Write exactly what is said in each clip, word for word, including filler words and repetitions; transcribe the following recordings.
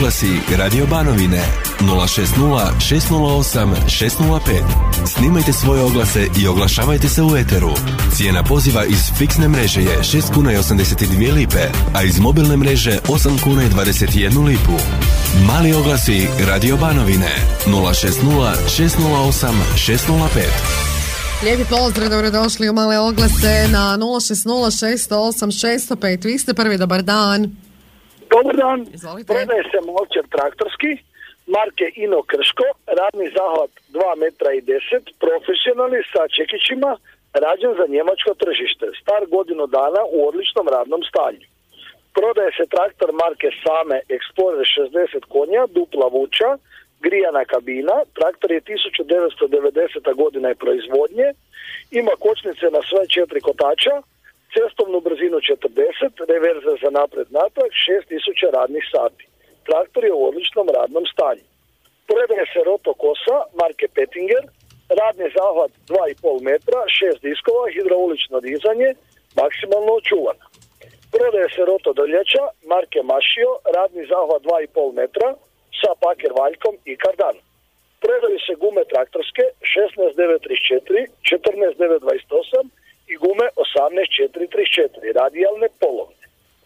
oglasi Radio Banovine nula šest nula šest nula osam šest nula pet. Snimajte svoje oglase i oglašavajte se u eteru. Cijena poziva iz fiksne mreže je šest kuna i osamdeset dvije lipe, a iz mobilne mreže osam kuna i dvadeset jednu lipu. Mali oglasi Radio Banovine nula šest nula šest nula osam šest nula pet. Lijepi pozdrav, dobrodošli u Male oglase na nula šest nula šest nula osam šest nula pet. Vi ste prvi, dobar dan. Dobar dan. Izvolite. Prodaje se molčer traktorski, marke Ino Krško, radni zahvat dva metra i deset, profesionalni sa čekićima, rađen za njemačko tržište, star godinu dana u odličnom radnom stanju. Prodaje se traktor marke Same Explorer šezdeset konja, dupla vuča, grijana kabina, traktor je tisuću devetsto devedeseta godina je proizvodnje, ima kočnice na sve četiri kotača, cestovnu brzinu četrdeset, reverze za napred natrag, šest tisuća radnih sati. Traktor je u odličnom radnom stanju. Prodaje se roto kosa marke Pettinger, radni zahvat dva i pol metra, šest diskova, hidraulično dizanje, maksimalno očuvana. Prodaje se roto drljača marke Mašio, radni zahvat dva i pol metra, sa paker valjkom i kardanom. Prodaju se gume traktorske šesnaest devet trideset četiri, četrnaest devet dvadeset osam i gume osamnaest četiri trideset četiri, radijalne polovne.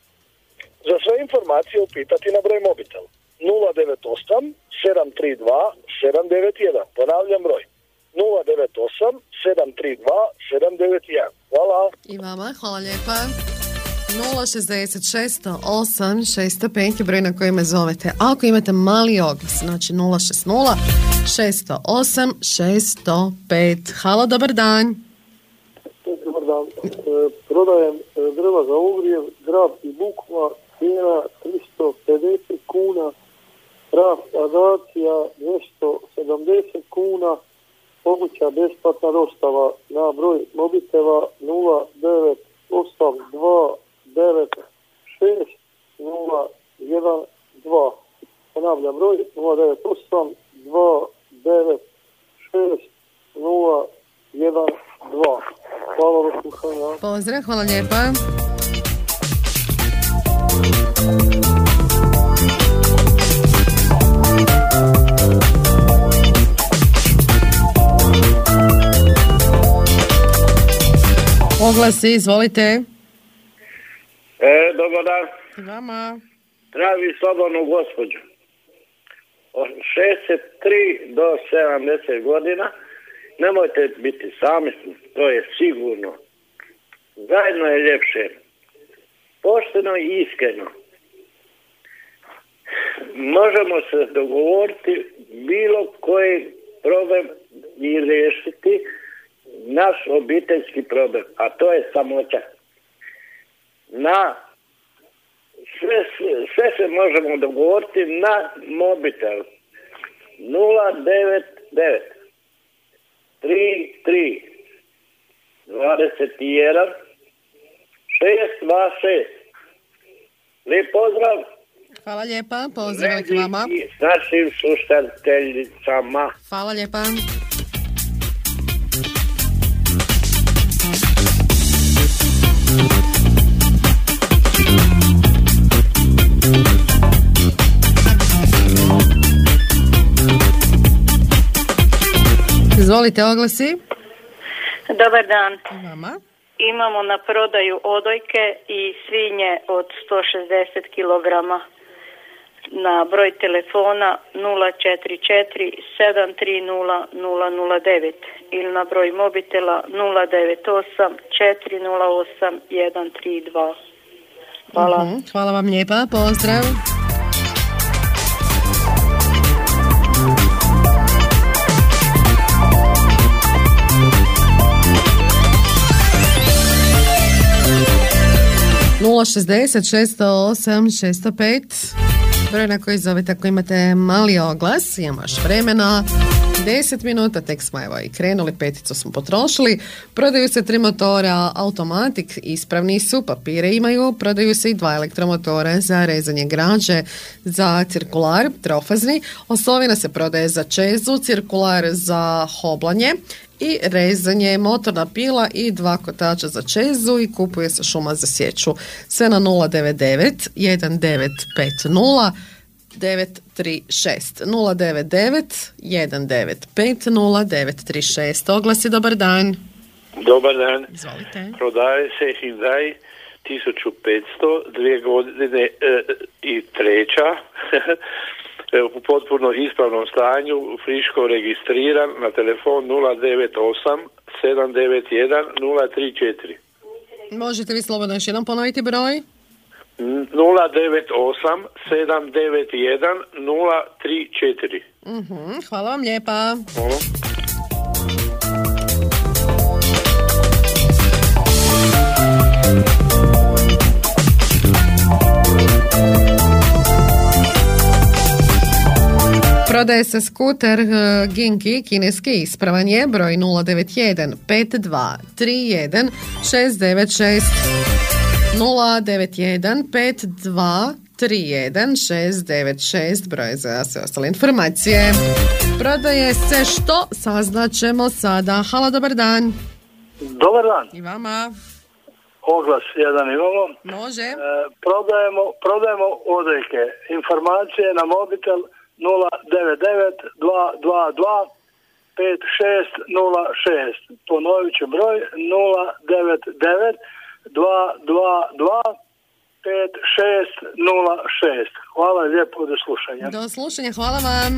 Za sve informacije upitati na broj mobitel nula devet osam sedam tri dva sedam devet jedan. Ponavljam broj nula devet osam sedam tri dva sedam devet jedan. Hvala. I vama, hvala lijepa. nula šezdeset šest nula osam šest nula pet je broj na koji me zovete. Ako imate mali oglas, znači nula šest nula šest nula osam šest nula pet. Halo, dobar dan. Dobar dan. E, prodajem drva za ugrijev, grab i bukva, cijena tristo pedeset kuna, raf adacija dvjesto sedamdeset kuna, moguća besplatna dostava na broj mobitela nula devet osam dva devet šest nula jedan dva. Ponavljam broj nula devet osam dva devet šest nula jedan dva. Hvala vam slušanja. Pozdrav, hvala lijepa. Oglasi, izvolite. E, dobar dan. Vama. Traži slobodnu gospođu. Od šezdeset tri do sedamdeset godina. Nemojte biti sami, to je sigurno. Zajedno je ljepše. Pošteno i iskreno. Možemo se dogovoriti bilo koji problem i riješiti naš obiteljski problem, a to je samoća. Na sve, sve se možemo dogovoriti na mobitel nula devet devet tri tri dvadeset jedan šest dva šest. Lijep pozdrav. Hvala lijepa, pozdrav k vama. I s našim slušateljicama. Hvala lijepa. Izvolite, oglasi. Dobar dan. Vama. Imamo na prodaju odojke i svinje od sto šezdeset kilograma. Na broj telefona nula četiri četiri sedam tri nula nula nula devet ili na broj mobitela nula devet osam četiri nula osam jedan tri dva. Hvala. Uh-huh. Hvala vam lijepa, pozdrav. nula šezdeset šest nula osam šest nula pet. Broj na koji zovete ako imate mali oglas. Imamo još vremena. deset minuta, tek smo evo i krenuli, peticu smo potrošili. Prodaju se tri motora automatik, ispravni su, papire imaju. Prodaju se i dva elektromotora za rezanje građe, za cirkular, trofazni. Osovina se prodaje za čezu, cirkular za hoblanje i rezanje, motorna pila i dva kotača za čezu i kupuje se šuma za sječu. Sve na nula devet devet jedan devet pet nula devet tri šest. nula devet devet jedan devet pet nula devet tri šest. Oglasi, dobar dan. Dobar dan. Izvolite. Prodaje se Hyundai tisuću petsto, dvije godine e, i treća, u potpuno ispravnom stanju, friško registriran, na telefon nula devet osam sedam devet jedan nula tri četiri. Možete vi slobodno još jednom ponoviti broj? nula devet osam sedam devet jedan nula tri četiri. Uh-huh. Hvala vam lijepa. Hvala. Prodaje se skuter uh, Ginki, kineski, ispravan je, broj nula devet jedan pet dva tri jedan šest devet šest. nula devet jedan pet dva tri jedan šest devet šest, broj za sve ostale informacije. Prodaje se što saznaćemo sada. Halo, dobar dan. Dobar dan. I vama. Oglas jedan imamo. Može. E, prodajemo, prodajemo odojke. Informacije na mobitel nula devet devet dva dva dva pet šest nula šest. Ponovit ću broj nula devet devet dva dva dva pet šest nula šest. Hvala lijepo, do slušanja. Do slušanja, hvala vam.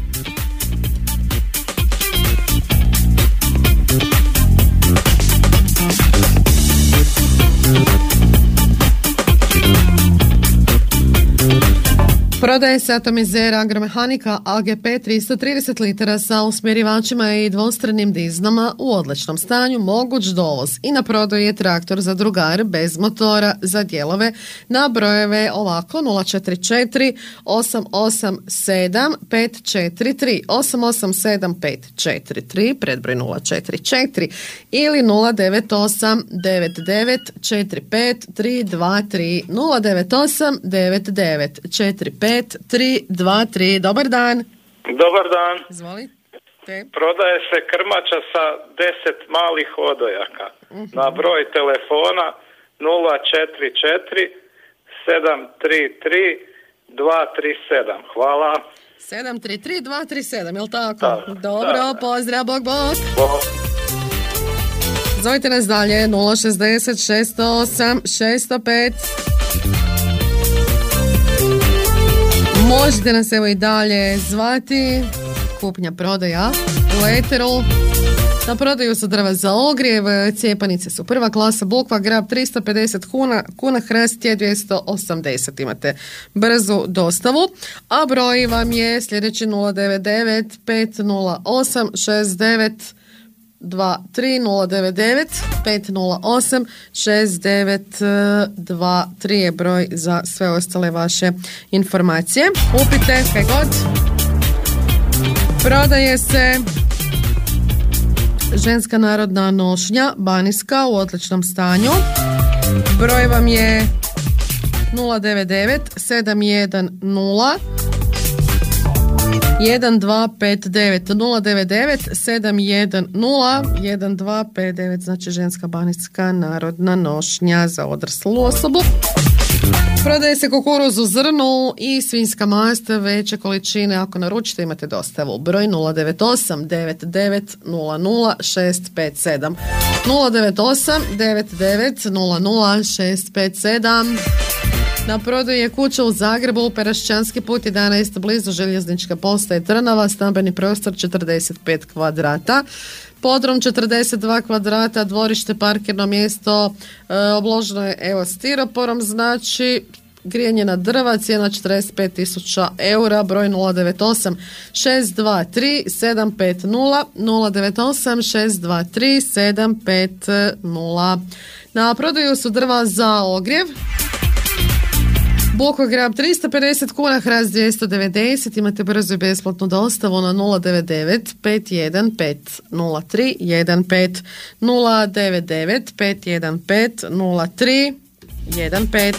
Prodaje se atomizer Agromehanika A G P tristo trideset litara sa usmjerivačima i dvostranim diznama u odličnom stanju, moguć dovoz. I na prodaju je traktor za drugar bez motora za dijelove na brojeve ovako nula četiri četiri osam osam sedam pet četiri tri osam osam sedam pet četiri tri, predbroj nula četiri četiri, ili nula devet osam devet devet četiri pet tri dva tri nula devet osam devet devet četiri pet tri dva tri. Dobar dan. Dobar dan. Izvolite. Prodaje se krmača sa deset malih odojaka. Uh-huh. Na broj telefona nula četiri četiri sedam tri tri dva tri sedam. Hvala. sedam tri tri dva tri sedam, je li tako? Da, dobro, da, da. pozdrav, bog, bog. Bog. Zovite nas dalje nula šezdeset šest osam šest pet. Možete nas evo i dalje zvati. Kupnja, prodaja u eteru. Na prodaju su drva za ogrjev, cijepanice su prva klasa, bukva, grab tristo pedeset kuna, kuna hrast je dvjesto osamdeset. Imate brzu dostavu, a broj vam je sljedeći nula devet devet pet nula osam šest devet dva tri nula devet devet pet nula osam šest devet dva tri je broj za sve ostale vaše informacije. Kupite kaj god. Prodaje se ženska narodna nošnja Baniska u odličnom stanju. Broj vam je nula devet devet sedam jedan nula jedan dva pet devet nula devet devet sedam jedan nula jedan dva pet devet, znači ženska Baniska narodna nošnja za odraslu osobu. Prodaje se kukuruz u zrnu i svinjska mast veće količine. Ako naručite imate dostavu. Broj nula devet osam devet devet nula nula šest pet sedam nula devet osam devet devet nula nula šest pet sedam. Na prodaju je kuća u Zagrebu, Perašćanski put jedanaest, blizu željezničke postaje Trnava, stambeni prostor četrdeset pet kvadrata. Podrum četrdeset dva kvadrata, dvorište, parkirno mjesto, e, obloženo je evo stiroporom, znači grijanje na drva, cijena četrdeset pet tisuća eura, broj nula devet osam šest dva tri sedam pet nula nula devet osam šest dva tri sedam pet nula. Na prodaju su drva za ogrjev. Bukva, grab tristo pedeset kuna, hrast dvjesto devedeset, imate brzo i besplatnu dostavu na nula devet devet pet jedan pet nula tri jedan pet nula devet devet pet jedan pet nula tri jedan pet.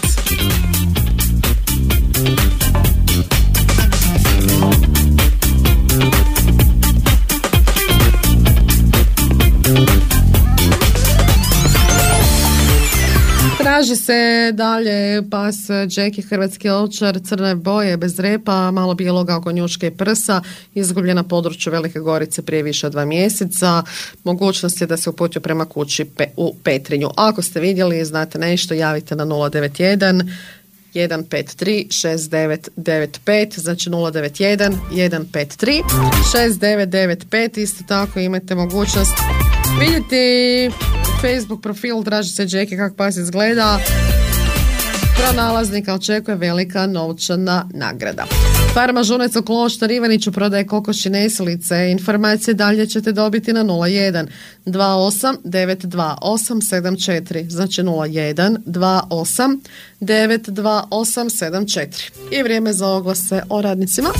Traži se dalje pas Jackie, hrvatski ovčar, crne boje, bez repa, malo bijeloga oko njuške i prsa, izgubljen na području Velike Gorice prije više od dva mjeseca. Mogućnost je da se uputio prema kući pe, u Petrinju. Ako ste vidjeli i znate nešto, javite na nula devet jedan jedan pet tri šest devet devet pet, znači nula devet jedan jedan pet tri šest devet devet pet. Isto tako imate mogućnost vidjeti Facebook profil, traži se Jackie kako pas izgleda. Pronalaznika očekuje velika novčana nagrada. Farma Žunec u Kloštar Ivaniću prodaje kokoši nesilice. Informacije dalje ćete dobiti na nula jedan dva osam devet dva osam sedam četiri, znači nula jedan dva osam devet dva osam sedam četiri. I vrijeme za oglase o radnicima.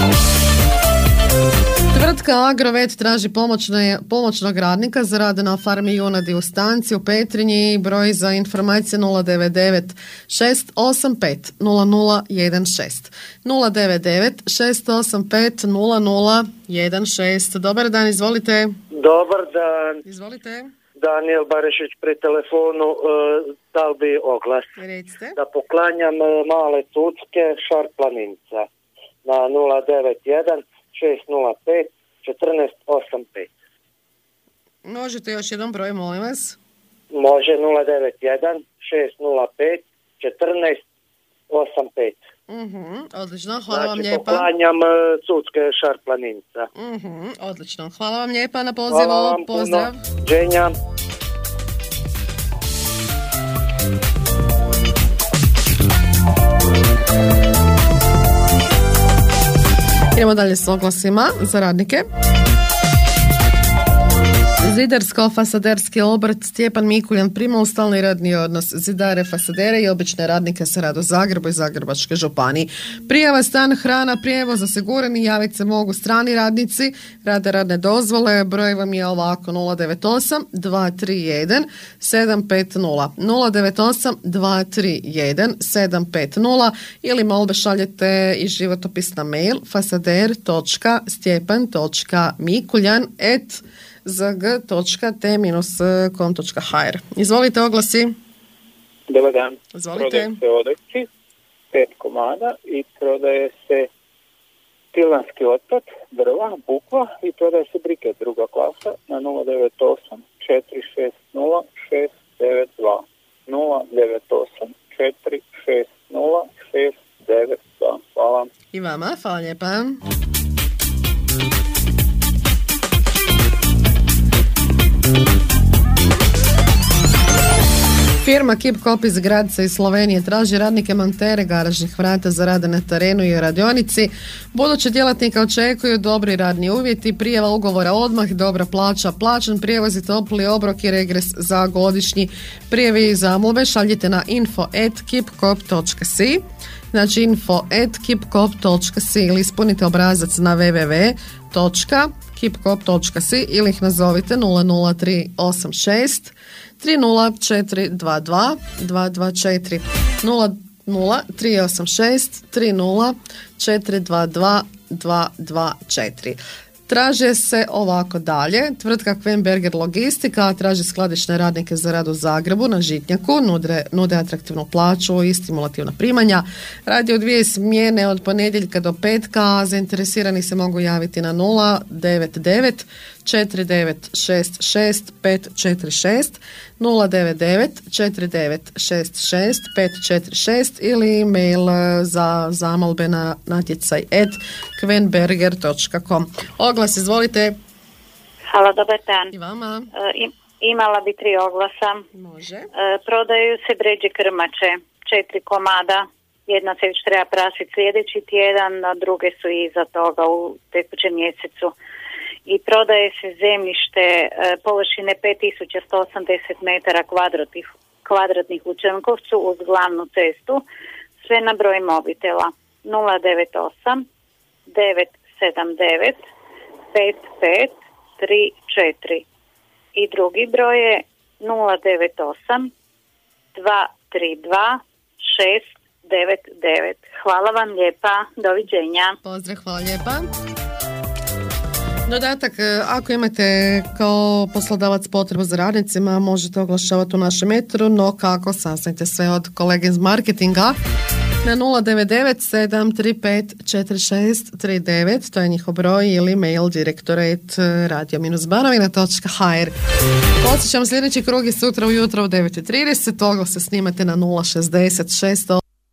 Tvrtka Agrovet traži pomoćne, pomoćnog radnika za rad na farmi junadi u Stanci u Petrinji. Broj za informacije nula devet devet šest osam pet nula nula jedan šest nula devet devet šest osam pet nula nula jedan šest. Dobar dan, izvolite. Dobar dan. Izvolite. Daniel Barešić pri telefonu, uh, dal bi oglas. Recite. Da poklanjam uh, male cucke Šar Planinca na nula devet jedan šest nula pet četrnaest osam pet. Možete još jedan broj, molim vas? Može nula devet jedan šest nula pet četrnaest osam pet. Uh-huh, odlično, hvala znači, vam lijepa. poklanjam uh, cucke Šar Planinca. Uh-huh, odlično, hvala vam lijepa na pozivu. Hvala vam pozdrav. Puno. Dženja. Idemo dalje s oglasima za radnike. Zidarsko-fasaderski obrt Stjepan Mikuljan prima u stalni radni odnos zidare, fasadere i obične radnike sa rad u Zagrebu i Zagrebačkoj županiji. Prijava, stan, hrana, prijevoz osigurani, javiti se mogu strani radnici, rade radne dozvole, broj vam je ovako nula devet osam dva tri jedan sedam pet nula nula devet osam dva tri jedan sedam pet nula ili molbe šaljete i životopis na mail fasader točka stjepan točka mikuljan et zg točka te com točka h r. Izvolite, oglasi. Dobar dan. Izvolite. Prodaje se odojci, pet komada i prodaje se tilanski otpad, drva, bukva i prodaje se briket druga klasa na nula devet osam četiri šest nula šest devet dva nula devet osam četiri šest nula šest devet dva. Hvala. I vama, hvala lijepa. Firma Kip Kop iz Gradca iz Slovenije traži radnike montere garažnih vrata za rade na terenu i radionici. Budući djelatnika očekuju dobri radni uvjeti, prijava ugovora odmah, dobra plaća, plaćan prijevoz i topli obrok i regres za godišnji. Prijavi i zamolbe šaljite na info at kipkop točka si, znači info at kipkop točka si ili ispunite obrazac na w w w točka kipkop točka si ili ih nazovite nula nula tri osam šest tri nula četiri dva dva dva dva četiri nula nula tri osam šest tri nula četiri dva dva dva dva četiri. Traže se ovako dalje. Tvrtka Kvenberger Logistika traži skladišne radnike za rad u Zagrebu na Žitnjaku, nude, nude atraktivnu plaću i stimulativna primanja. Radi u dvije smjene od ponedjeljka do petka. Zainteresirani se mogu javiti na nula devet devet četiri devet šest šest pet četiri šest nula devet devet četiri devet šest šest pet četiri šest ili mail za zamolbe na natjecaj at kvenberger točka com. Oglas, izvolite. Halo, dobar dan. I vama. E, imala bi tri oglasa. Može. E, prodaju se bređe krmače, četiri komada. Jedna se već treba prasiti sljedeći tjedan, a druge su iza toga u tekućem mjesecu. I prodaje se zemljište e, površine pet tisuća sto osamdeset metara kvadratnih, kvadratnih u Črnkovcu uz glavnu cestu, sve na broj mobitela nula devet osam devet sedam devet pet pet tri četiri i drugi broj je nula devet osam dva tri dva šest devet devet. Hvala vam lijepa, doviđenja. Pozdrav, hvala lijepa. Dodatak, ako imate kao poslodavac potrebu za radnicima, možete oglašavati u našem eteru, no kako, saznajte sve od kolege iz marketinga na nula devet devet sedam tri pet četiri šest tri devet, to je njihov broj, ili mail direktorat radio banovina točka ha er. Podsjećam, sljedeći krug je sutra ujutro u devet i trideset, oglase snimate na nula šezdeset šest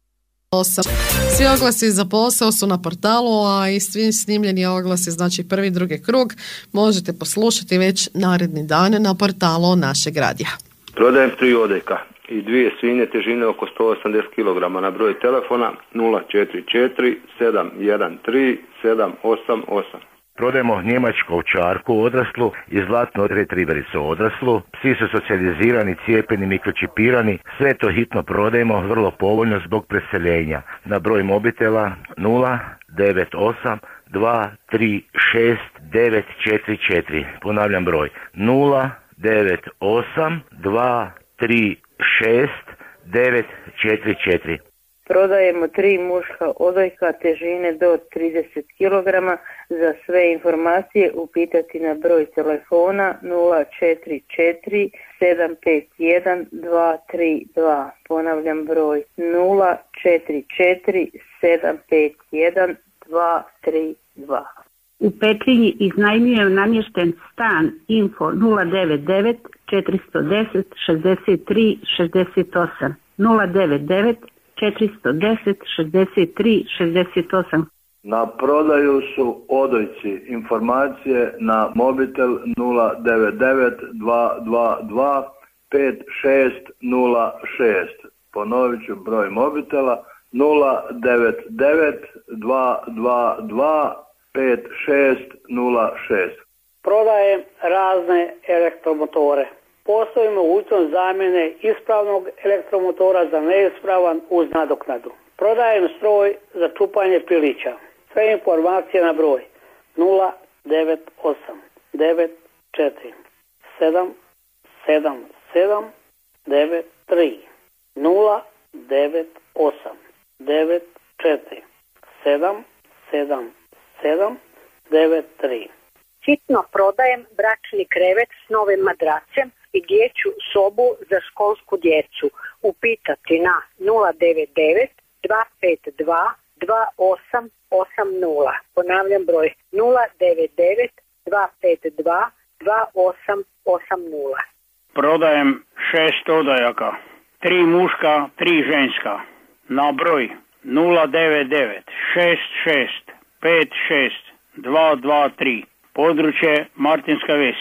osam. Svi oglasi za posao su na portalu, a i svi snimljeni oglasi, znači prvi i drugi krug, možete poslušati već naredni dan na portalu našeg radija. Prodajem tri odojka i dvije svinje težine oko sto osamdeset kilograma na broj telefona nula četiri četiri sedam jedan tri sedam osam osam. Prodajemo njemačku ovčarku odraslu i zlatnu retrivericu odraslu. Psi su socijalizirani, cijepljeni, mikročipirani. Sve to hitno prodajemo, vrlo povoljno zbog preseljenja. Na broj mobitela nula devet osam dva tri šest devet četiri četiri. Ponavljam broj nula devet osam dva tri šest devet četiri četiri. Prodajemo tri muška odojka težine do trideset kilograma. Za sve informacije upitati na broj telefona nula četiri četiri sedam pet jedan dva tri dva. Ponavljam broj nula četiri četiri sedam pet jedan dva tri dva. U Petrinji iznajmljujem namješten stan info nula devet devet četiri deset šezdeset tri šezdeset osam nula devet devet četiri deset šezdeset tri šezdeset osam. Na prodaju su odojci. Informacije na mobitel nula devet devet dva dva dva pet šest nula šest. Ponovit ću broj mobitela nula devet devet dva dva dva pet šest nula šest. Prodajem razne elektromotore. Postoji mogućnost zamjene ispravnog elektromotora za neispravan uz nadoknadu. Prodajem stroj za čupanje pilića. Sve informacije na broj nula devet osam devet četiri sedam sedam sedam devet tri nula devet osam devet četiri sedam sedam sedam devet tri. Hitno prodajem bračni krevet s novim madracem i dječju sobu za školsku djecu. Upitati na nula devet devet dva pet dva dva osam osam nula. Ponavljam broj nula devet devet dva pet dva dva osam osam nula. Prodajem šest odojaka, tri muška, tri ženska. Na broj nula devet devet šest šest pet šest dva dva tri. Područje Martinska Ves.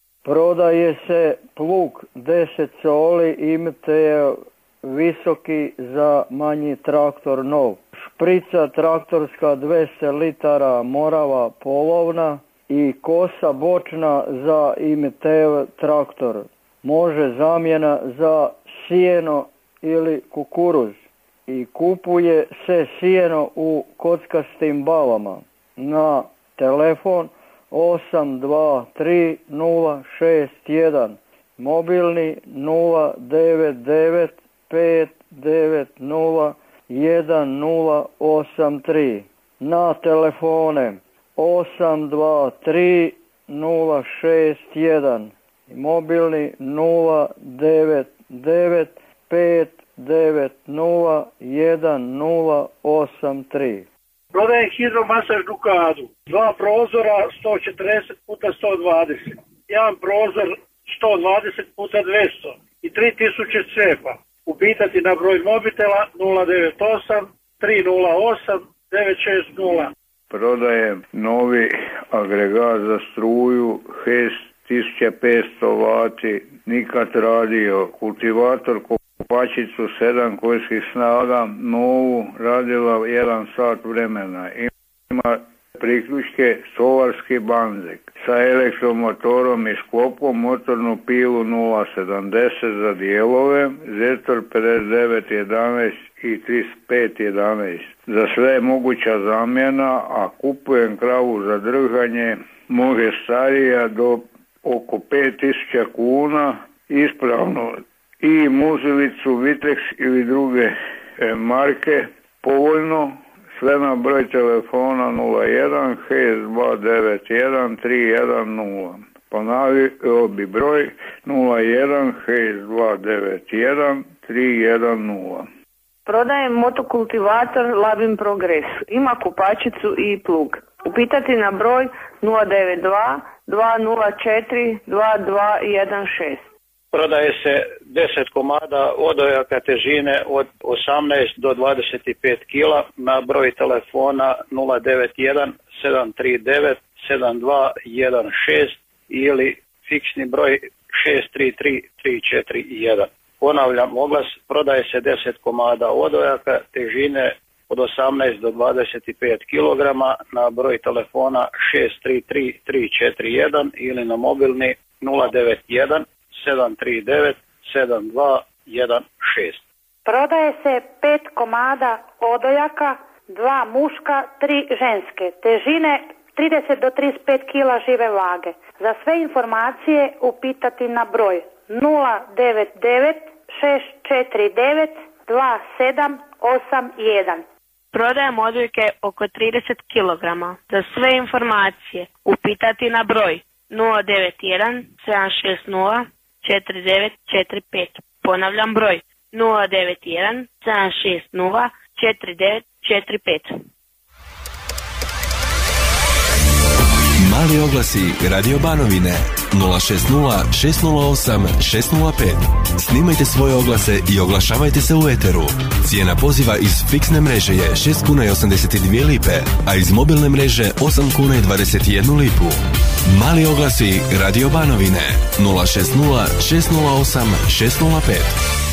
Prodaje se plug deset soli I M T visoki za manji traktor nov. Šprica traktorska dvjesto litara Morava polovna i kosa bočna za I M T traktor. Može zamjena za sijeno ili kukuruz i kupuje se sijeno u kockastim balama. Na telefon osam dva tri nula šest jedan, mobilni nula devet devet pet devet nula jedan nula osam tri, na telefone osam dva tri nula šest jedan, mobilni nula devet devet pet devet nula jedan nula osam tri. Prodajem hidromasažnu kadu. Dva prozora sto četrdeset puta sto dvadeset. Jedan prozor sto dvadeset puta dvjesto i tri tisuće cepa. Upitati na broj mobitela nula devet osam tri nula osam devet šest nula. Prodajem novi agregat za struju H E S tisuću petsto vati, nikad radio, kultivator kopačicu sedam konjskih snaga, novu, radila jedan sat vremena. Ima priključke solarski banzek sa elektromotorom i sklopom, motornu pilu nula sedamdeset za dijelove, Zetor pedeset devet jedanaest i trideset pet jedanaest. Za sve je moguća zamjena, a kupujem kravu za držanje, može starija do oko pet tisuća kuna, ispravno, i muzilicu, Vitex ili druge e, marke, povoljno, sve na broj telefona nula jedan šest dva devet jedan tri jedan nula. Ponavljao bi broj nula jedan šest dva devet jedan tri jedan nula. Prodajem motokultivator Labin Progress. Ima kupačicu i plug. Upitati na broj nula devet dva dva nula četiri dva dva jedan šest. Prodaje se deset komada odojaka težine od osamnaest do dvadeset pet kila na broj telefona nula devet jedan sedam tri devet sedam dva jedan šest ili fiksni broj šest tri tri tri četiri jedan. Ponavljam oglas, prodaje se deset komada odojaka težine od osamnaest do dvadeset pet kilograma na broj telefona šest tri tri tri četiri jedan ili na mobilni nula devet jedan sedam tri devet sedam dva jedan šest. Prodaje se pet komada odojaka, dva muška, tri ženske, težine trideset do trideset pet kila žive vage. Za sve informacije upitati na broj nula devet devet šest četiri devet dva sedam osam jedan. Prodajem odojke oko trideset kilograma. Za sve informacije upitati na broj nula devet jedan sedam šest nula četiri devet četiri pet. Ponavljam broj nula devet jedan sedam šest nula četiri devet četiri pet. Mali oglasi Radio Banovine nula šest nula šest nula osam šest nula pet. Snimajte svoje oglase i oglašavajte se u eteru. Cijena poziva iz fiksne mreže je šest kuna i osamdeset dvije lipe, a iz mobilne mreže osam kuna i dvadeset jednu lipu. Mali oglasi Radio Banovine nula šest nula šest nula osam šest nula pet.